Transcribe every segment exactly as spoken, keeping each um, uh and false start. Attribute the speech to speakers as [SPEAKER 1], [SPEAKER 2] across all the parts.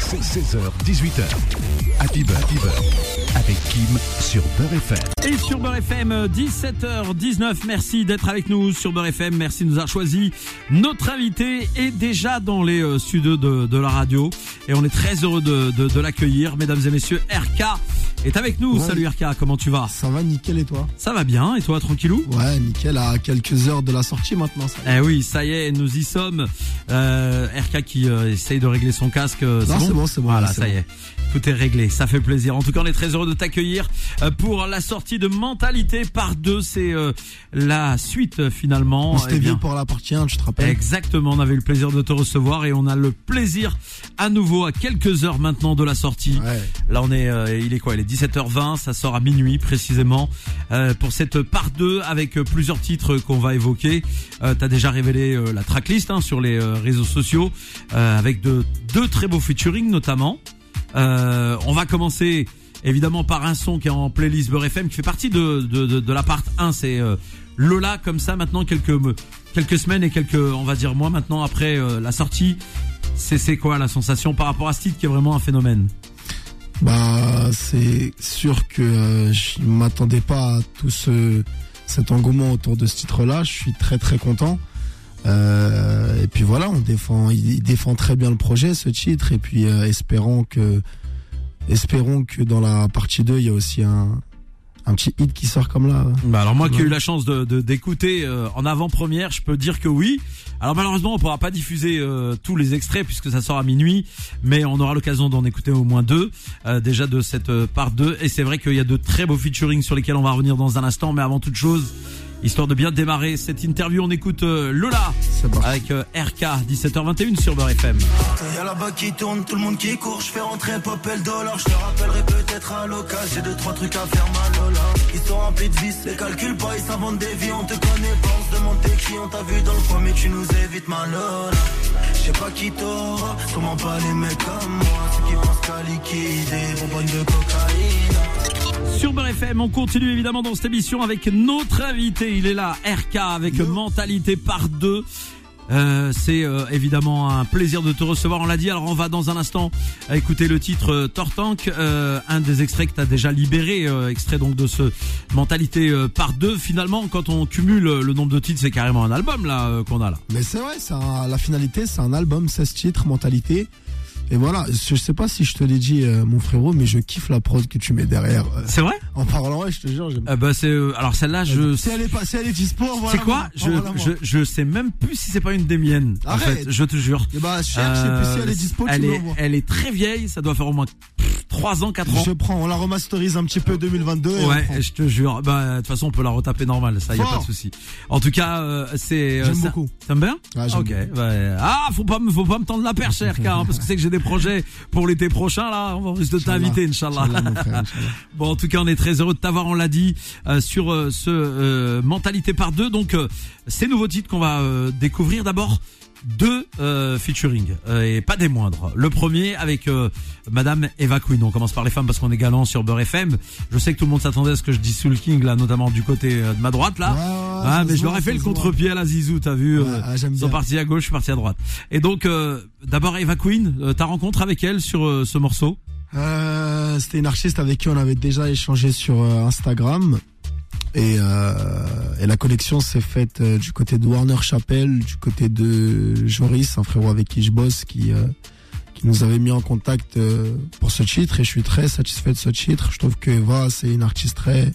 [SPEAKER 1] C'est seize heures dix-huit heures. Happy Beurre, Happy Beurre avec Kim sur Beurre F M.
[SPEAKER 2] Et sur Beurre F M, dix-sept heures dix-neuf, merci d'être avec nous sur Beurre F M, merci de nous avoir choisi. Notre invité est déjà dans les euh, studios de, de la radio et on est très heureux de, de, de l'accueillir, mesdames et messieurs. R K est avec nous. Ouais. Salut R K, comment tu vas?
[SPEAKER 3] Ça va nickel, et toi?
[SPEAKER 2] Ça va bien, et toi, tranquillou?
[SPEAKER 3] Ouais, nickel, à quelques heures de la sortie maintenant. Ça
[SPEAKER 2] eh oui, ça y est, nous y sommes. euh, R K qui euh, essaye de régler son casque. C'est
[SPEAKER 3] non,
[SPEAKER 2] bon
[SPEAKER 3] c'est bon, c'est bon.
[SPEAKER 2] Voilà,
[SPEAKER 3] c'est
[SPEAKER 2] ça
[SPEAKER 3] bon.
[SPEAKER 2] y est. Tout est réglé, ça fait plaisir. En tout cas, on est très heureux de t'accueillir pour la sortie de Mentalité par deux. C'est euh, la suite finalement.
[SPEAKER 3] On s'était
[SPEAKER 2] eh bien,
[SPEAKER 3] vu pour la partie un, tu te rappelles?
[SPEAKER 2] Exactement, on avait eu le plaisir de te recevoir et on a le plaisir à nouveau à quelques heures maintenant de la sortie.
[SPEAKER 3] Ouais.
[SPEAKER 2] Là, on est, euh, il est quoi? Il est dix-sept heures vingt, ça sort à minuit précisément euh, pour cette part deux avec euh, plusieurs titres qu'on va évoquer. Euh, t'as déjà révélé euh, la tracklist hein, sur les euh, réseaux sociaux euh, avec de deux très beaux featuring notamment. Euh, on va commencer évidemment par un son qui est en playlist Beurre F M qui fait partie de de de, de la part un, c'est euh, Lola. Comme ça maintenant quelques quelques semaines et quelques on va dire mois maintenant après euh, la sortie, c'est c'est quoi la sensation par rapport à ce titre qui est vraiment un phénomène?
[SPEAKER 3] Bah c'est sûr que euh, je m'attendais pas à tout ce cet engouement autour de ce titre-là. Je suis très très content. Euh, et puis voilà, on défend, il défend très bien le projet, ce titre, et puis euh, espérons que, espérons que dans la partie deux, il y a aussi un, un petit hit qui sort comme là.
[SPEAKER 2] Bah alors moi qui ai eu la chance de, de d'écouter euh, en avant-première, je peux dire que oui. Alors malheureusement, on pourra pas diffuser euh, tous les extraits puisque ça sort à minuit, mais on aura l'occasion d'en écouter au moins deux euh, déjà de cette euh, part deux. Et c'est vrai qu'il y a de très beaux featuring sur lesquels on va revenir dans un instant, mais avant toute chose, histoire de bien démarrer cette interview, on écoute euh, Lola avec euh, R K, dix-sept heures vingt et un sur Beurre F M.
[SPEAKER 4] Y'a là-bas qui tourne, tout le monde qui court, je fais rentrer pop et le dollar, je te rappellerai peut-être à l'occasion, j'ai deux trois trucs à faire ma Lola. Ils sont remplis de vis, les calculs pas, ils s'inventent des vies, on te connaît pas, on se demande tes qui, on t'a vu dans le coin mais tu nous évites ma Lola. Je sais pas qui t'aura, sûrement pas les mecs comme moi, ceux qui pensent qu'à liquider, bonbonne de cocaïne.
[SPEAKER 2] Sur Beurre F M, on continue évidemment dans cette émission avec notre invité. Il est là, R K, avec Yo. Mentalité par deux. Euh, c'est euh, évidemment un plaisir de te recevoir, on l'a dit. Alors on va dans un instant écouter le titre euh, Tortank, euh, un des extraits que tu as déjà libéré, euh, extrait donc de ce Mentalité euh, par deux. Finalement, quand on cumule le nombre de titres, c'est carrément un album là euh, qu'on a là.
[SPEAKER 3] Mais c'est vrai, c'est un, la finalité, c'est un album, seize titres, Mentalité. Et voilà, je sais pas si je te l'ai dit, euh, mon frérot, mais je kiffe la prod que tu mets derrière. Euh,
[SPEAKER 2] c'est vrai?
[SPEAKER 3] En parlant, ouais, je te jure, j'aime.
[SPEAKER 2] Euh, bah c'est euh, alors celle-là, je.
[SPEAKER 3] Si elle est pas, si elle est dispo, voilà.
[SPEAKER 2] C'est quoi? Je,
[SPEAKER 3] voilà
[SPEAKER 2] je je sais même plus si c'est pas une des miennes.
[SPEAKER 3] Arrête.
[SPEAKER 2] En fait, je te jure.
[SPEAKER 3] Et bah cherche, euh, et puis si elle est dispo,
[SPEAKER 2] elle
[SPEAKER 3] tu
[SPEAKER 2] est,
[SPEAKER 3] l'envoies.
[SPEAKER 2] elle est très vieille, ça doit faire au moins trois ans, quatre ans.
[SPEAKER 3] Je prends, on la remasterise un petit peu deux mille vingt-deux. Et
[SPEAKER 2] ouais, je te jure. Bah de toute façon, on peut la retaper normal, ça, y a
[SPEAKER 3] Fort.
[SPEAKER 2] pas de souci. En tout cas, euh, c'est.
[SPEAKER 3] J'aime
[SPEAKER 2] ça,
[SPEAKER 3] beaucoup.
[SPEAKER 2] T'aimes bien?
[SPEAKER 3] Ah, j'aime
[SPEAKER 2] ok. Ouais. Ah, faut pas me, faut pas me tendre la perche, R K, hein, parce que c'est que j'ai des projets pour l'été prochain là. On risque de t'inviter, Inch'Allah.
[SPEAKER 3] Inch'Allah, mon frère, Inch'Allah.
[SPEAKER 2] Bon, en tout cas, on est très heureux de t'avoir, on l'a dit, euh, sur euh, ce euh, Mentalité par deux. Donc, euh, ces nouveaux titres qu'on va euh, découvrir d'abord. Deux euh, featuring euh, et pas des moindres. Le premier avec euh, Madame Eva Queen. On commence par les femmes parce qu'on est galant sur Beurre F M. Je sais que tout le monde s'attendait à ce que je dise Soul King là, notamment du côté euh, de ma droite là.
[SPEAKER 3] Ouais, ouais,
[SPEAKER 2] ah, mais je
[SPEAKER 3] voit,
[SPEAKER 2] leur ai fait le
[SPEAKER 3] voit.
[SPEAKER 2] contre-pied à la Zizou, t'as vu
[SPEAKER 3] Ouais,
[SPEAKER 2] euh,
[SPEAKER 3] ah, j'aime
[SPEAKER 2] Ils sont
[SPEAKER 3] bien.
[SPEAKER 2] partis à gauche, je suis parti à droite. Et donc euh, d'abord Eva Queen, euh, ta rencontre avec elle sur euh, ce morceau?
[SPEAKER 3] Euh, c'était une artiste avec qui on avait déjà échangé sur euh, Instagram. Et, euh, et la connexion s'est faite euh, du côté de Warner Chappell, du côté de Joris, un frérot avec qui je bosse, qui, euh, qui nous avait mis en contact euh, pour ce titre. Et je suis très satisfait de ce titre. Je trouve que Eva, c'est une artiste très,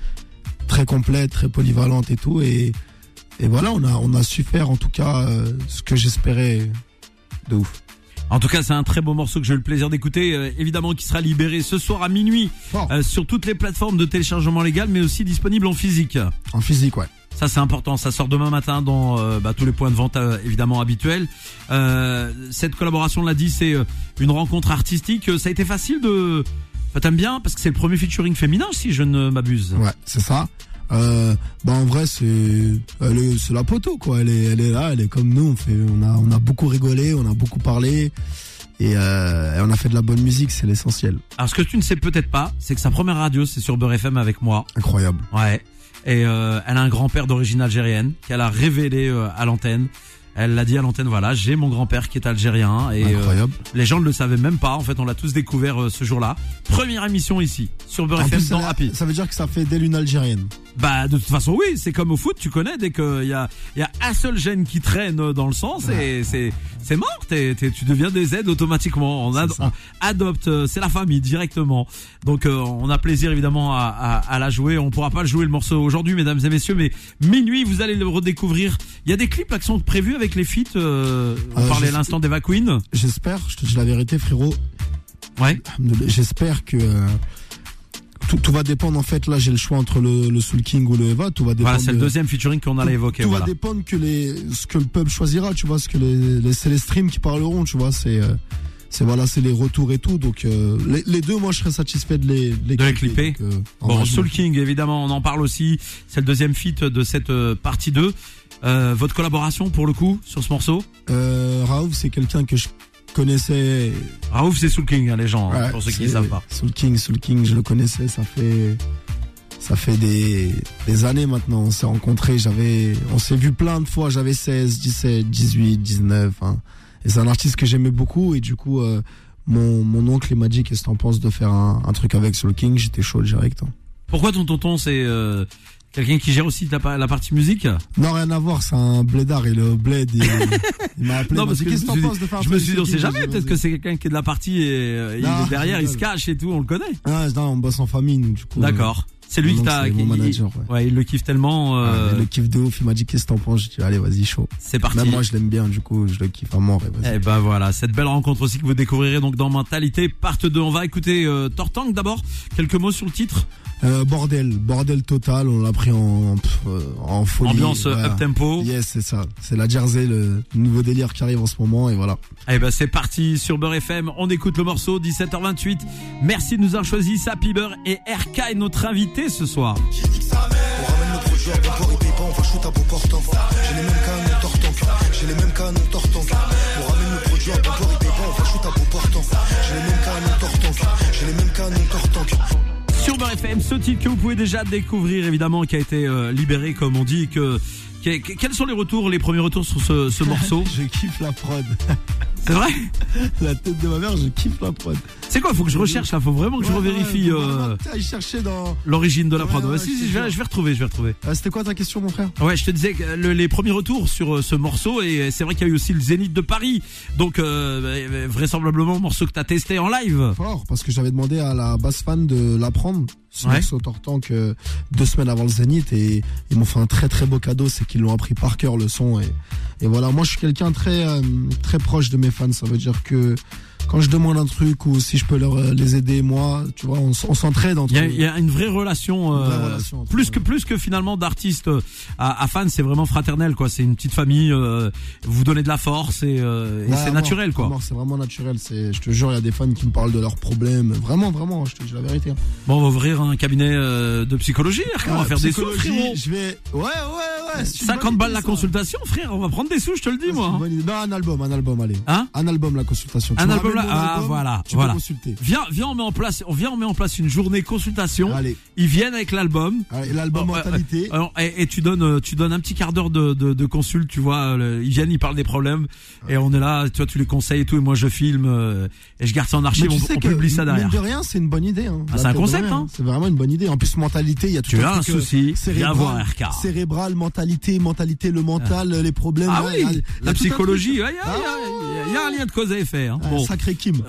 [SPEAKER 3] très complète, très polyvalente et tout. Et, et voilà, on a, on a su faire en tout cas euh, ce que j'espérais de ouf.
[SPEAKER 2] En tout cas, c'est un très beau morceau que j'ai eu le plaisir d'écouter, euh, évidemment qui sera libéré ce soir à minuit
[SPEAKER 3] Oh.
[SPEAKER 2] euh, sur toutes les plateformes de téléchargement légal, mais aussi disponible en physique.
[SPEAKER 3] En physique, ouais.
[SPEAKER 2] Ça c'est important, ça sort demain matin dans euh, bah, tous les points de vente euh, évidemment habituels. Euh, cette collaboration, on l'a dit, c'est euh, une rencontre artistique. Ça a été facile de... Enfin, t'aimes bien parce que c'est le premier featuring féminin si je ne m'abuse.
[SPEAKER 3] Ouais, c'est ça. Euh, bah en vrai c'est elle est c'est la poteau quoi, elle est elle est là, elle est comme nous, on fait on a on a beaucoup rigolé, on a beaucoup parlé et, euh, et on a fait de la bonne musique, c'est l'essentiel.
[SPEAKER 2] Alors ce que tu ne sais peut-être pas, c'est que sa première radio c'est sur Beurre F M avec moi.
[SPEAKER 3] Incroyable.
[SPEAKER 2] Ouais. Et euh, elle a un grand-père d'origine algérienne qu'elle a révélé euh, à l'antenne. Elle l'a dit à l'antenne, voilà, j'ai mon grand-père qui est algérien et
[SPEAKER 3] Incroyable.
[SPEAKER 2] Euh, les gens ne le savaient même pas. En fait, on l'a tous découvert euh, ce jour-là. Première émission ici sur Beurre
[SPEAKER 3] En
[SPEAKER 2] F M
[SPEAKER 3] plus,
[SPEAKER 2] dans
[SPEAKER 3] ça,
[SPEAKER 2] Happy.
[SPEAKER 3] ça veut dire que ça fait d'elle une Algérienne.
[SPEAKER 2] Bah de toute façon oui, c'est comme au foot, tu connais, dès qu'il y a il y a un seul gène qui traîne dans le sang, c'est c'est c'est mort, t'es, t'es, tu deviens des Z automatiquement. On, ad, on adopte, c'est la famille directement. Donc euh, on a plaisir évidemment à, à, à la jouer. On pourra pas le jouer le morceau aujourd'hui, mesdames et messieurs, mais minuit vous allez le redécouvrir. Il y a des clips là qui sont prévus avec les feats. Euh, on euh, parlait à l'instant d'Eva Queen.
[SPEAKER 3] J'espère, je te dis la vérité, frérot.
[SPEAKER 2] Ouais.
[SPEAKER 3] J'espère que euh, tout, tout va dépendre en fait. Là, j'ai le choix entre le, le Soul King ou le Eva. Tout va dépendre.
[SPEAKER 2] Voilà, c'est
[SPEAKER 3] de,
[SPEAKER 2] le deuxième featuring qu'on allait
[SPEAKER 3] tout,
[SPEAKER 2] évoquer.
[SPEAKER 3] Tout
[SPEAKER 2] voilà.
[SPEAKER 3] va dépendre que les ce que le peuple choisira. Tu vois, ce que les, les c'est les streams qui parleront. Tu vois, c'est euh, c'est voilà, c'est les retours et tout. Donc euh, les, les deux, moi, je serais satisfait de les, les
[SPEAKER 2] de les clipper.
[SPEAKER 3] Donc, euh,
[SPEAKER 2] bon, Soul King, évidemment, on en parle aussi. C'est le deuxième feat de cette euh, partie deux. Euh, votre collaboration pour le coup sur ce morceau?
[SPEAKER 3] Euh, Raouf, c'est quelqu'un que je connaissais.
[SPEAKER 2] Raouf, c'est Soul King, hein, les gens,
[SPEAKER 3] ouais,
[SPEAKER 2] hein, pour ceux qui ne savent pas.
[SPEAKER 3] Soul King, Soul King, je le connaissais, ça fait, ça fait des, des années maintenant. On s'est rencontrés, j'avais, on s'est vu plein de fois. J'avais seize, dix-sept, dix-huit, dix-neuf. Hein, et c'est un artiste que j'aimais beaucoup. Et du coup, euh, mon, mon oncle il m'a dit qu'est-ce que t'en penses de faire un, un truc avec Soul King. J'étais chaud direct. Hein.
[SPEAKER 2] Pourquoi ton tonton, c'est euh, quelqu'un qui gère aussi la, la partie musique?
[SPEAKER 3] Non, rien à voir, c'est un blédard et le bled, il, il m'a appelé.
[SPEAKER 2] Non, parce que
[SPEAKER 3] qu'est-ce que t'en penses de faire un
[SPEAKER 2] je
[SPEAKER 3] truc
[SPEAKER 2] me suis dit, on sait jamais,
[SPEAKER 3] vas-y,
[SPEAKER 2] peut-être
[SPEAKER 3] vas-y.
[SPEAKER 2] que c'est quelqu'un qui est de la partie et euh, il
[SPEAKER 3] Non,
[SPEAKER 2] est derrière, il se
[SPEAKER 3] rigole.
[SPEAKER 2] cache et tout, on le connaît.
[SPEAKER 3] Ah, non, on bosse en famille, nous, du coup.
[SPEAKER 2] D'accord. C'est lui qui
[SPEAKER 3] Donc,
[SPEAKER 2] t'a,
[SPEAKER 3] c'est mon
[SPEAKER 2] qui-
[SPEAKER 3] manager,
[SPEAKER 2] il,
[SPEAKER 3] ouais.
[SPEAKER 2] ouais, il le kiffe tellement, euh,
[SPEAKER 3] Ah, il le kiffe de ouf, il m'a dit qu'est-ce que t'en penses. J'ai dit allez, vas-y, chaud.
[SPEAKER 2] c'est parti.
[SPEAKER 3] Même moi, je l'aime bien, du coup, je le kiffe à mort. Et vas-y.
[SPEAKER 2] Eh ben voilà, cette belle rencontre aussi que vous découvrirez donc dans Mentalité part deux. On va écouter euh, Tortank d'abord. Quelques mots sur le titre.
[SPEAKER 3] Euh, bordel, bordel total, on l'a pris en, pff, euh, en folie.
[SPEAKER 2] Ambiance
[SPEAKER 3] Ouais.
[SPEAKER 2] up tempo.
[SPEAKER 3] Yes, c'est ça. C'est la Jersey, le nouveau délire qui arrive en ce moment, et voilà.
[SPEAKER 2] Eh ben c'est parti sur Beurre F M. On écoute le morceau, dix-sept heures vingt-huit. Merci de nous avoir choisi Sappy Beurre et R K est notre invité ce soir.
[SPEAKER 5] On ramène le produit à bon port, il paye pas, on va shoot à beau portant. J'ai les mêmes canons tortank, j'ai les mêmes canons tortank. On ramène le produit à bon port, il paye pas, on va shoot à beau portant. J'ai les mêmes canons tortank, j'ai les mêmes canons tortank.
[SPEAKER 2] Sur Beurre F M, ce titre que vous pouvez déjà découvrir évidemment, qui a été euh, libéré comme on dit. Que, que- que- quels sont les retours, les premiers retours sur ce, ce morceau?
[SPEAKER 3] Je kiffe la prod.
[SPEAKER 2] C'est vrai?
[SPEAKER 3] La tête de ma mère, je kiffe la prod.
[SPEAKER 2] C'est quoi? Faut que je recherche là, faut vraiment que je
[SPEAKER 3] Ouais,
[SPEAKER 2] revérifie
[SPEAKER 3] ouais,
[SPEAKER 2] euh,
[SPEAKER 3] vraiment, putain, il cherchait dans.
[SPEAKER 2] l'origine de la
[SPEAKER 3] Ouais,
[SPEAKER 2] prod. Ouais,
[SPEAKER 3] ouais,
[SPEAKER 2] si,
[SPEAKER 3] je
[SPEAKER 2] si,
[SPEAKER 3] te
[SPEAKER 2] je vais,
[SPEAKER 3] jure.
[SPEAKER 2] je vais retrouver, je vais retrouver.
[SPEAKER 3] Euh, C'était quoi ta question, mon frère?
[SPEAKER 2] Ouais, je te disais que le- les premiers retours sur euh, ce morceau, et c'est vrai qu'il y a eu aussi le Zénith de Paris, donc euh, vraisemblablement morceau que t'as testé en live.
[SPEAKER 3] Fort, parce que j'avais demandé à la basse fan de l'apprendre. Ce
[SPEAKER 2] Ouais.
[SPEAKER 3] morceau Tortank euh, deux semaines avant le Zénith, et ils m'ont fait un très très beau cadeau, c'est qu'ils l'ont appris par cœur le son, et, et voilà. Moi, je suis quelqu'un très euh, très proche de mes fans. Ça veut dire que quand je demande un truc ou si je peux leur euh, les aider, moi, tu vois, on, s- on s'entraide entre.
[SPEAKER 2] Il y a, il y a une vraie relation, euh,
[SPEAKER 3] Une vraie relation entre-
[SPEAKER 2] plus que plus que finalement d'artiste à, à fan, c'est vraiment fraternel quoi. C'est une petite famille, euh, vous vous donnez de la force et, euh, et
[SPEAKER 3] Ouais,
[SPEAKER 2] c'est
[SPEAKER 3] à mort,
[SPEAKER 2] naturel
[SPEAKER 3] à
[SPEAKER 2] quoi.
[SPEAKER 3] mort, c'est vraiment naturel. C'est, je te jure, il y a des fans qui me parlent de leurs problèmes. Vraiment, vraiment, je te dis la vérité.
[SPEAKER 2] Bon, on va ouvrir un cabinet euh, de psychologie, on va
[SPEAKER 3] Ah,
[SPEAKER 2] faire des sous,
[SPEAKER 3] psychologie,
[SPEAKER 2] frérot.
[SPEAKER 3] Je vais. Ouais, ouais, ouais. c'est une
[SPEAKER 2] cinquante
[SPEAKER 3] bonne
[SPEAKER 2] balles
[SPEAKER 3] idée,
[SPEAKER 2] la
[SPEAKER 3] ça.
[SPEAKER 2] consultation, frère. On va prendre des sous, je te le dis
[SPEAKER 3] C'est
[SPEAKER 2] moi.
[SPEAKER 3] une
[SPEAKER 2] hein.
[SPEAKER 3] bonne idée. Non, un album, un album, allez.
[SPEAKER 2] Hein
[SPEAKER 3] Un album, la consultation. Tu
[SPEAKER 2] Un
[SPEAKER 3] me
[SPEAKER 2] album
[SPEAKER 3] ramènes
[SPEAKER 2] là,
[SPEAKER 3] mon
[SPEAKER 2] ah
[SPEAKER 3] album,
[SPEAKER 2] voilà,
[SPEAKER 3] tu
[SPEAKER 2] voilà.
[SPEAKER 3] peux consulter.
[SPEAKER 2] Viens, viens, on met en place, on vient, on met en place une journée consultation.
[SPEAKER 3] Allez,
[SPEAKER 2] Ils viennent avec l'album.
[SPEAKER 3] allez, l'album
[SPEAKER 2] Oh, ouais,
[SPEAKER 3] Mentalité.
[SPEAKER 2] Alors, et, et tu donnes, euh, tu donnes un petit quart d'heure de, de, de consulte, tu vois. euh, le- ils viennent, ils parlent des problèmes, et on est là, tu vois, tu les conseilles et tout, et moi je filme euh, et je garde ça en archive.
[SPEAKER 3] Mais
[SPEAKER 2] On,
[SPEAKER 3] tu sais
[SPEAKER 2] on
[SPEAKER 3] que,
[SPEAKER 2] publie ça derrière.
[SPEAKER 3] mine de rien, c'est une bonne idée. Hein.
[SPEAKER 2] Ah, c'est
[SPEAKER 3] La
[SPEAKER 2] un
[SPEAKER 3] tête de
[SPEAKER 2] concept,
[SPEAKER 3] rien,
[SPEAKER 2] hein.
[SPEAKER 3] C'est vraiment une bonne idée. En plus, mentalité, il y a tout
[SPEAKER 2] Tu
[SPEAKER 3] un
[SPEAKER 2] as un
[SPEAKER 3] truc, euh,
[SPEAKER 2] souci, viens
[SPEAKER 3] cérébral,
[SPEAKER 2] voir R K.
[SPEAKER 3] cérébral, mentalité, mentalité, le mental, les problèmes.
[SPEAKER 2] Ah
[SPEAKER 3] ouais,
[SPEAKER 2] oui,
[SPEAKER 3] il y a- il y a
[SPEAKER 2] la
[SPEAKER 3] tout un
[SPEAKER 2] psychologie,
[SPEAKER 3] truc.
[SPEAKER 2] il y, a- il y a-
[SPEAKER 3] Ah
[SPEAKER 2] il y a- il y a un lien de cause à effet. Hein.
[SPEAKER 3] Ah,
[SPEAKER 2] Bon,
[SPEAKER 3] Sacré Kim.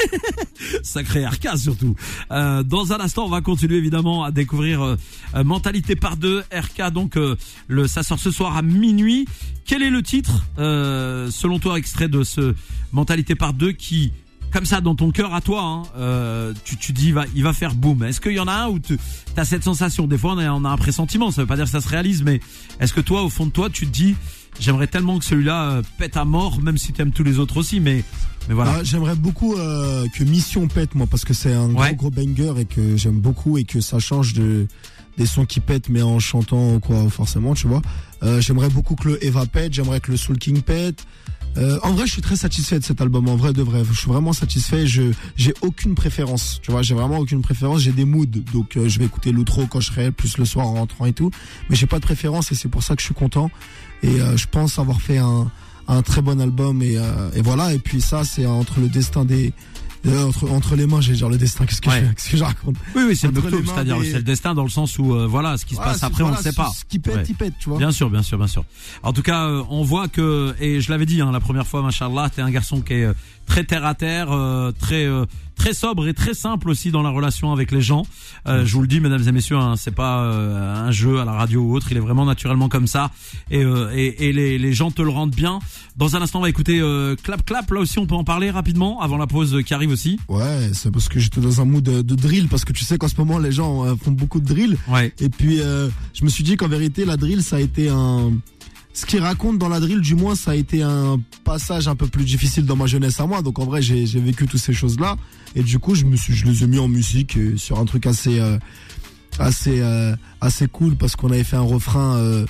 [SPEAKER 2] sacré R K surtout. Euh, dans un instant, on va continuer évidemment à découvrir euh, euh, Mentalité par deux. R K, donc euh, le, ça sort ce soir à minuit. Quel est le titre, euh, selon toi, extrait de ce Mentalité par deux qui, comme ça, dans ton cœur à toi, hein, euh, tu, tu dis il va, il va faire boum. Est-ce qu'il y en a un où tu as cette sensation? Des fois, on a, on a un pressentiment. Ça veut pas dire que ça se réalise, mais est-ce que toi, au fond de toi, tu te dis j'aimerais tellement que celui-là euh, pète à mort, même si t'aimes tous les autres aussi, mais mais voilà.
[SPEAKER 3] Ah, j'aimerais beaucoup euh, que Mission pète, moi, parce que c'est un
[SPEAKER 2] Ouais.
[SPEAKER 3] gros gros banger et que j'aime beaucoup et que ça change de des sons qui pètent, mais en chantant quoi, forcément, tu vois. Euh, j'aimerais beaucoup que le Eva pète, j'aimerais que le Soul King pète. Euh, en vrai, je suis très satisfait de cet album. En vrai, de vrai, je suis vraiment satisfait. Je j'ai aucune préférence, tu vois. J'ai vraiment aucune préférence. J'ai des moods, donc euh, je vais écouter l'outro quand je serai, plus le soir en rentrant et tout. Mais j'ai pas de préférence et c'est pour ça que je suis content. Et euh, je pense avoir fait un un très bon album et, euh, et voilà. Et puis ça, c'est entre le destin des Euh, entre, entre les mains, j'ai dire le destin, qu'est-ce que,
[SPEAKER 2] ouais.
[SPEAKER 3] je, qu'est-ce que je raconte?
[SPEAKER 2] Oui, oui, c'est le
[SPEAKER 3] Entre
[SPEAKER 2] docteur,
[SPEAKER 3] les mains
[SPEAKER 2] c'est-à-dire
[SPEAKER 3] des-
[SPEAKER 2] c'est le destin dans le sens où euh, voilà, ce qui se
[SPEAKER 3] Voilà,
[SPEAKER 2] passe
[SPEAKER 3] c'est-
[SPEAKER 2] après,
[SPEAKER 3] voilà,
[SPEAKER 2] on ne sait pas.
[SPEAKER 3] Ce qui pète,
[SPEAKER 2] Ouais.
[SPEAKER 3] il pète, tu vois.
[SPEAKER 2] Bien sûr, bien sûr, bien sûr. En tout cas, euh, on voit que, et je l'avais dit hein, la première fois, machallah, t'es un garçon qui est euh, très terre à terre, euh, très euh, très sobre et très simple aussi dans la relation avec les gens. Euh, je vous le dis, mesdames et messieurs, hein, c'est pas euh, un jeu à la radio ou autre. Il est vraiment naturellement comme ça, et euh, et, et les, les gens te le rendent bien. Dans un instant, on va écouter euh, Clap Clap. Là aussi, on peut en parler rapidement avant la pause qui arrive aussi.
[SPEAKER 3] Ouais, c'est parce que j'étais dans un mood de, de drill, parce que tu sais qu'en ce moment, les gens euh, font beaucoup de drill.
[SPEAKER 2] Ouais.
[SPEAKER 3] Et puis, euh, je me suis dit qu'en vérité, la drill, ça a été un... Ce qu'ils racontent dans la drill, du moins, ça a été un passage un peu plus difficile dans ma jeunesse à moi. Donc, en vrai, j'ai, j'ai vécu toutes ces choses-là. Et du coup, je me suis, je les ai mis en musique euh, sur un truc assez, euh, assez, euh, assez cool, parce qu'on avait fait un refrain euh,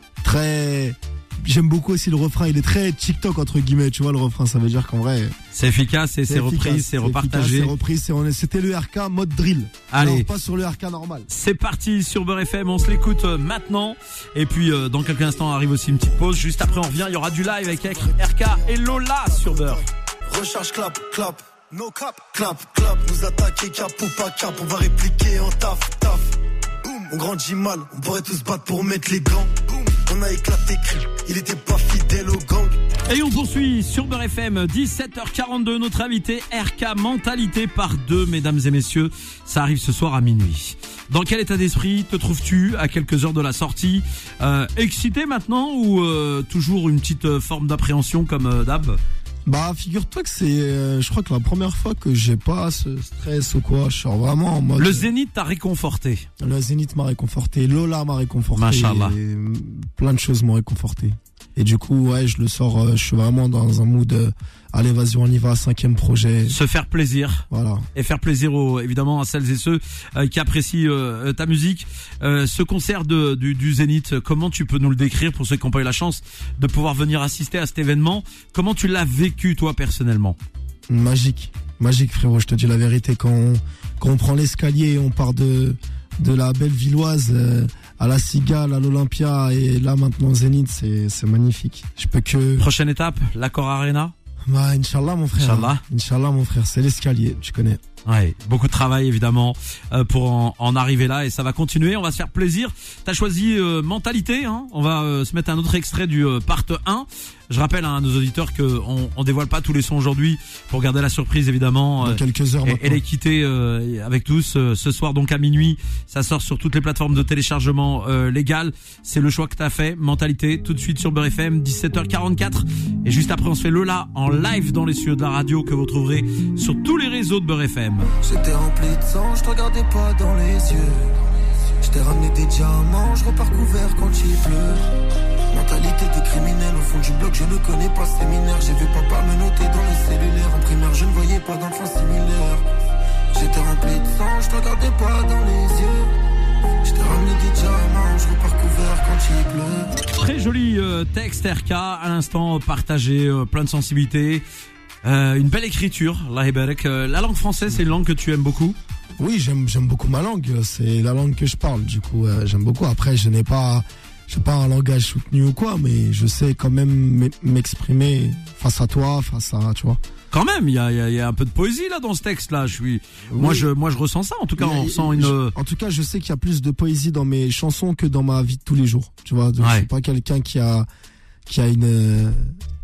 [SPEAKER 3] très... J'aime beaucoup aussi le refrain. Il est très TikTok, entre guillemets. Tu vois, le refrain, ça veut dire qu'en vrai...
[SPEAKER 2] C'est efficace et c'est
[SPEAKER 3] efficace,
[SPEAKER 2] repris, c'est repartagé.
[SPEAKER 3] efficace, C'est repris, c'est, on est- c'était le R K mode drill.
[SPEAKER 2] Allez.
[SPEAKER 3] Alors, pas sur le R K normal.
[SPEAKER 2] C'est parti sur Beurre F M, on se l'écoute euh, maintenant. Et puis euh, dans quelques instants arrive aussi une petite pause. Juste après on revient, il y aura du live avec R K et Lola sur Beurre.
[SPEAKER 5] Recharge, clap, clap, no cap, clap, clap. Nous attaquer cap ou pas cap, on va répliquer en taf, taf. Boum, on grandit mal, on pourrait tous se battre pour mettre les gants. Boum, on a éclaté, il était pas fidèle au gang.
[SPEAKER 2] Et on poursuit sur Beurre F M, dix-sept heures quarante-deux, notre invité R K Mentalité par deux, mesdames et messieurs. Ça arrive ce soir à minuit. Dans quel état d'esprit te trouves-tu à quelques heures de la sortie? euh, Excité maintenant ou euh, toujours une petite euh, forme d'appréhension comme euh, d'hab?
[SPEAKER 3] Bah, figure-toi que c'est, euh, je crois que la première fois que j'ai pas ce stress ou quoi, je suis vraiment en mode...
[SPEAKER 2] Le Zénith t'a réconforté.
[SPEAKER 3] Le Zénith m'a réconforté, Lola m'a réconforté.
[SPEAKER 2] Machallah.
[SPEAKER 3] et Plein de choses m'ont réconforté. Et du coup, ouais, je le sors, euh, je suis vraiment dans un mood, euh, allez, vas-y, on y va, cinquième projet.
[SPEAKER 2] Se faire plaisir.
[SPEAKER 3] Voilà.
[SPEAKER 2] Et faire plaisir aux, évidemment à celles et ceux euh, qui apprécient euh, ta musique. Euh, ce concert de, du, du Zénith, comment tu peux nous le décrire pour ceux qui n'ont pas eu la chance de pouvoir venir assister à cet événement? Comment tu l'as vécu toi personnellement?
[SPEAKER 3] Magique. Magique, frérot, je te dis la vérité. Quand on, quand on prend l'escalier, on part de, de la Bellevilloise euh, à la Cigale, à l'Olympia, et là maintenant au Zénith, c'est, c'est magnifique. Je peux que...
[SPEAKER 2] Prochaine étape, l'Accor Arena.
[SPEAKER 3] Bah, Inch'Allah, mon frère.
[SPEAKER 2] Inch'Allah.
[SPEAKER 3] Inch'Allah, mon frère. C'est l'escalier, tu connais.
[SPEAKER 2] Ouais, beaucoup de travail évidemment euh, pour en, en arriver là, et ça va continuer. On va se faire plaisir. T'as choisi euh, Mentalité, hein. On va euh, se mettre un autre extrait du euh, part un. Je rappelle hein, à nos auditeurs que on, on dévoile pas tous les sons aujourd'hui pour garder la surprise évidemment.
[SPEAKER 3] Dans
[SPEAKER 2] euh,
[SPEAKER 3] quelques heures
[SPEAKER 2] et,
[SPEAKER 3] maintenant.
[SPEAKER 2] et l'équité euh, avec tous euh, ce soir donc à minuit. Ça sort sur toutes les plateformes de téléchargement euh, légal. C'est le choix que t'as fait. Mentalité tout de suite sur Beurre F M, dix-sept heures quarante-quatre. Et juste après on se fait Lola en live dans les studios de la radio que vous trouverez sur tous les réseaux de Beurre F M.
[SPEAKER 5] J'étais rempli de sang, je te regardais pas dans les yeux. Je t'ai ramené des diamants, je repars couvert quand il pleut. Mentalité de criminel au fond du bloc, je ne connais pas ce séminaire. J'ai vu papa me noter dans les cellulaires. En primaire, je ne voyais pas d'enfants similaires. J'étais rempli de sang, je te regardais pas dans les yeux. Je t'ai ramené des diamants, je repars couvert quand il pleut.
[SPEAKER 2] Très joli euh, texte R K, à l'instant partagé, euh, plein de sensibilité. Euh, une belle écriture, Allah Ibarak. Euh, la langue française, c'est une langue que tu aimes beaucoup?
[SPEAKER 3] Oui, j'aime, j'aime beaucoup ma langue. C'est la langue que je parle. Du coup, euh, j'aime beaucoup. Après, je n'ai pas, je n'ai pas un langage soutenu ou quoi, mais je sais quand même m'exprimer face à toi, face à, tu vois.
[SPEAKER 2] Quand même, il y a, y, a, y a un peu de poésie là dans ce texte-là. Je suis,
[SPEAKER 3] Oui.
[SPEAKER 2] moi je, moi je ressens ça. En tout cas, on ressent une.
[SPEAKER 3] Je, en tout cas, je sais qu'il y a plus de poésie dans mes chansons que dans ma vie de tous les jours. Tu vois, donc
[SPEAKER 2] Ouais.
[SPEAKER 3] je suis pas quelqu'un qui a, qui a une,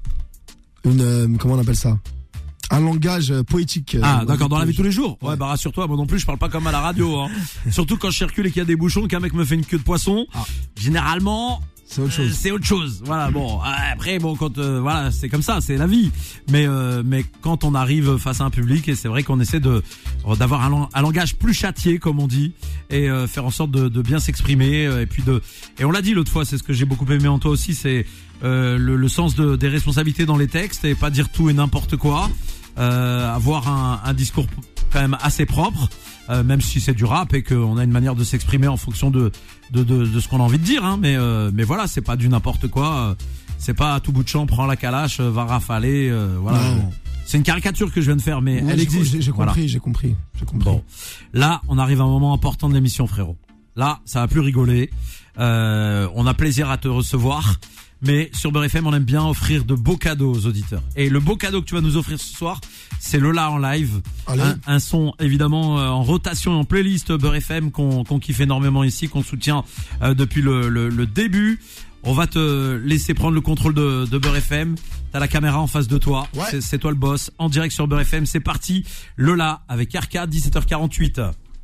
[SPEAKER 3] une, comment on appelle ça, un langage poétique.
[SPEAKER 2] Ah, d'accord, dans la vie de tous les jours. Ouais, bah rassure-toi, moi non plus, je parle pas comme à la radio. Hein. Surtout quand je circule et qu'il y a des bouchons, qu'un mec me fait une queue de poisson.
[SPEAKER 3] Ah.
[SPEAKER 2] Généralement.
[SPEAKER 3] C'est autre chose.
[SPEAKER 2] Euh, c'est autre chose. Voilà. Bon. Après, bon, quand euh, voilà, c'est comme ça, c'est la vie. Mais euh, mais quand on arrive face à un public, et c'est vrai qu'on essaie de d'avoir un, un langage plus châtié, comme on dit, et euh, faire en sorte de, de bien s'exprimer, euh, et puis de. Et on l'a dit l'autre fois, c'est ce que j'ai beaucoup aimé en toi aussi, c'est euh, le, le sens de, des responsabilités dans les textes et pas dire tout et n'importe quoi. Euh, avoir un, un discours quand même assez propre, euh, même si c'est du rap et qu'on a une manière de s'exprimer en fonction de de, de, de ce qu'on a envie de dire, hein, mais euh, mais voilà, c'est pas du n'importe quoi, euh, c'est pas à tout bout de champ, prends la calache, euh, va rafaler, euh, voilà.
[SPEAKER 3] Non.
[SPEAKER 2] C'est une caricature que je viens de faire, mais
[SPEAKER 3] Ouais,
[SPEAKER 2] elle
[SPEAKER 3] j'ai-
[SPEAKER 2] existe.
[SPEAKER 3] J'ai, j'ai
[SPEAKER 2] Voilà.
[SPEAKER 3] compris, j'ai compris, j'ai compris.
[SPEAKER 2] Bon, là, on arrive à un moment important de l'émission, frérot. Là, ça va plus rigoler. Euh, on a plaisir à te recevoir. mais sur Beurre F M, on aime bien offrir de beaux cadeaux aux auditeurs. Et le beau cadeau que tu vas nous offrir ce soir, c'est Lola en live. Un, un son évidemment euh, en rotation et en playlist Beurre F M qu'on, qu'on kiffe énormément ici, qu'on soutient euh, depuis le, le, le début. On va te laisser prendre le contrôle de, de Beurre F M. T'as la caméra en face de toi.
[SPEAKER 3] Ouais.
[SPEAKER 2] C'est, c'est toi le boss. En direct sur Beurre F M. C'est parti. Lola avec R K, dix-sept heures quarante-huit.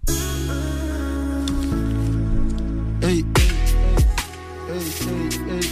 [SPEAKER 3] Hey, hey, hey, hey, hey.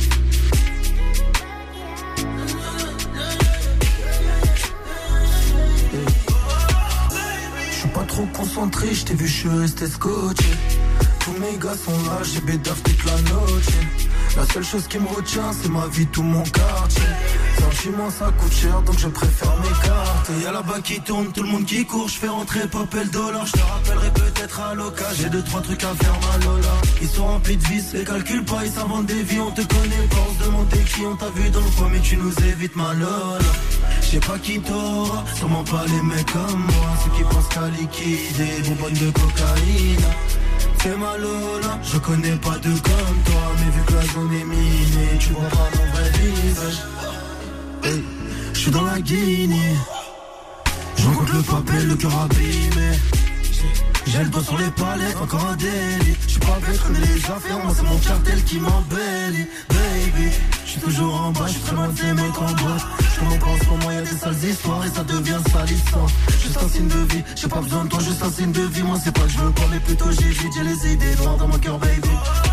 [SPEAKER 4] Je suis pas trop concentré, je t'ai vu, je suis resté scotché. Tous mes gars sont là, j'ai bédaf toute la noche. La seule chose qui me retient, c'est ma vie, tout mon quartier. Sentiment, ça coûte cher, donc je préfère m'écarter. Y'a là-bas qui tourne, tout le monde qui court. Je fais rentrer Popel Dollar. Je te rappellerai peut-être à l'occasion. J'ai deux, trois trucs à faire, ma Lola. Ils sont remplis de vices, les calculent pas, ils s'inventent des vies. On te connaît pas, on se demande qui on t'a vu dans le coin, mais tu nous évites, ma Lola. Je sais pas qui t'aura, sûrement pas les mecs comme moi. Ceux qui pensent qu'à liquider, bonbonnes de cocaïne. C'est ma Lola, je connais pas de comme toi. Mais vu que la zone est minée, tu vois pas mon vrai visage. Hey, je suis dans la Guinée. Je rencontre le papel, le cœur abîmé. J'ai le doigt sur les palettes, encore un délit. Je suis pas bête, je connais les affaires, moi c'est mon cartel qui m'embellit. Baby, je suis toujours en bas, je suis très loin de ces mecs en boîte. Je comprends pas en ce moment, y'a des sales histoires et ça devient salissant. Juste un signe de vie, j'ai pas besoin de toi, juste un signe de vie. Moi c'est pas que je veux pas, mais plutôt j'évite, j'ai les idées noires dans mon cœur, baby.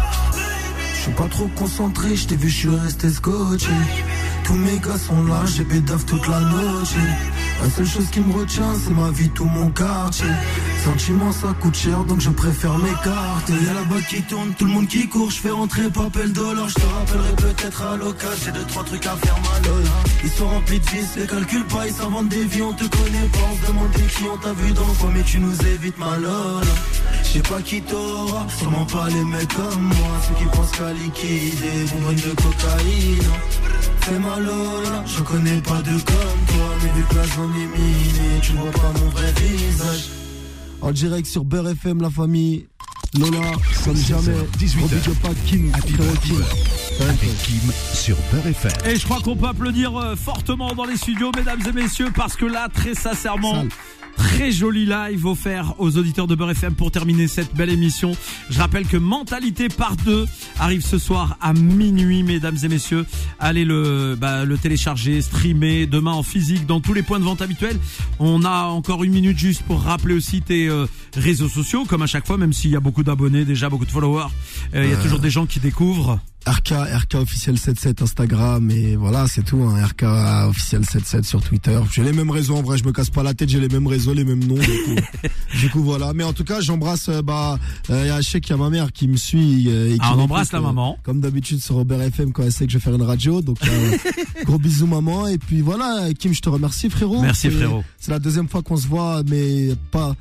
[SPEAKER 4] Je suis pas trop concentré, je t'ai vu, je suis resté scotché. Tous mes gars sont là, j'ai bédaf toute la noche. La seule chose qui me retient, c'est ma vie, tout mon quartier. Sentiment, ça coûte cher, donc je préfère m'écarter. Y'a là-bas qui tourne, tout le monde qui court. Je fais rentrer Popel Dollar. Je te rappellerai peut-être à l'occasion. J'ai deux, trois trucs à faire, ma Lola. Ils sont remplis de vices, les calculent pas, ils s'inventent des vies. On te connaît pas, on se demande qui on t'a vu dans le coin, mais tu nous évites, ma Lola. Je sais pas qui t'aura, sûrement pas les mecs comme moi. Ceux qui pensent qu'à liquider, bonbonnes de cocaïne. C'est ma Lola, je connais pas de comme toi. Mais vu que la zone est minée, tu vois pas mon vrai visage.
[SPEAKER 3] En direct sur Beurre F M, la famille. Lola, comme jamais.
[SPEAKER 1] dix-huit heures.
[SPEAKER 3] N'oublie pas Kim.
[SPEAKER 1] Happy
[SPEAKER 3] frérot
[SPEAKER 1] Birthday
[SPEAKER 3] Kim.
[SPEAKER 1] avec Kim sur Beurre F M.
[SPEAKER 2] Et je crois qu'on peut applaudir euh, fortement dans les studios, mesdames et messieurs, parce que là, très sincèrement,
[SPEAKER 3] Sale.
[SPEAKER 2] très joli live offert aux auditeurs de Beurre F M pour terminer cette belle émission. Je rappelle que Mentalité Part deux arrive ce soir à minuit, mesdames et messieurs. Allez le, bah, le télécharger, streamer, demain en physique dans tous les points de vente habituels. On a encore une minute juste pour rappeler aussi tes euh, réseaux sociaux, comme à chaque fois, même s'il y a beaucoup d'abonnés, déjà beaucoup de followers. Euh, il y a euh... toujours des gens qui découvrent.
[SPEAKER 3] R K, R K officiel soixante-dix-sept Instagram et voilà, c'est tout, hein. R K officiel soixante-dix-sept sur Twitter. J'ai les mêmes réseaux en vrai, je me casse pas la tête, j'ai les mêmes réseaux, les mêmes noms. Du coup, du coup voilà. Mais en tout cas, j'embrasse, bah, il euh, y a Cheikh, il y a ma mère qui me suit. Euh, et qui
[SPEAKER 2] ah, on embrasse la
[SPEAKER 3] euh,
[SPEAKER 2] maman.
[SPEAKER 3] Comme d'habitude sur Beurre F M quand elle sait que je vais faire une radio. Donc, euh, gros bisous maman. Et puis voilà, Kim, je te remercie frérot.
[SPEAKER 2] Merci
[SPEAKER 3] c'est,
[SPEAKER 2] frérot.
[SPEAKER 3] C'est la deuxième fois qu'on se voit, mais pas.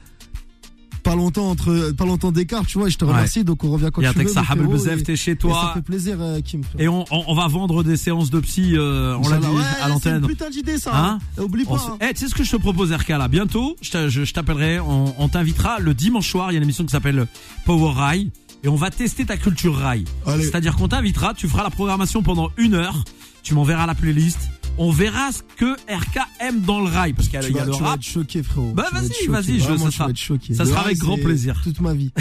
[SPEAKER 3] Pas longtemps entre, pas longtemps d'écart, tu vois. Et je te remercie. Ouais. Donc on revient quand tu veux.
[SPEAKER 2] Sahab el-Bezef, t'es chez toi.
[SPEAKER 3] Ça fait plaisir, euh, Kim. Frère.
[SPEAKER 2] Et on, on, on va vendre des séances de psy. Euh, on l'a dit
[SPEAKER 3] ouais,
[SPEAKER 2] à l'antenne.
[SPEAKER 3] C'est une putain d'idée ça.
[SPEAKER 2] Hein
[SPEAKER 3] hein Oublie pas.
[SPEAKER 2] Se... Eh, tu sais ce que je te propose, R K là. Bientôt, je, je, je t'appellerai. On, on t'invitera le dimanche soir. Il y a une émission qui s'appelle Power Rail. Et on va tester ta culture rail. Allez. C'est-à-dire qu'on t'invitera. Tu feras la programmation pendant une heure. Tu m'enverras la playlist. On verra ce que R K aime dans le rail, parce qu'il y a, il y a le
[SPEAKER 3] tu
[SPEAKER 2] rap.
[SPEAKER 3] Vas être choqué, frérot.
[SPEAKER 2] Bah vas-y, vas-y, je, ça sera, ça sera avec grand plaisir.
[SPEAKER 3] Toute ma vie.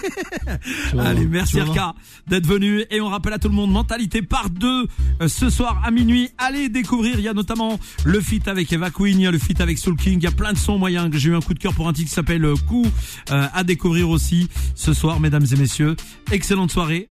[SPEAKER 2] Allez, merci R K d'être venu. Et on rappelle à tout le monde, Mentalité Part deux, euh, ce soir à minuit. Allez découvrir, il y a notamment le feat avec Eva Queen, il y a le feat avec Soul King, il y a plein de sons moyens. J'ai eu un coup de cœur pour un titre qui s'appelle Coup, euh, à découvrir aussi ce soir, mesdames et messieurs. Excellente soirée.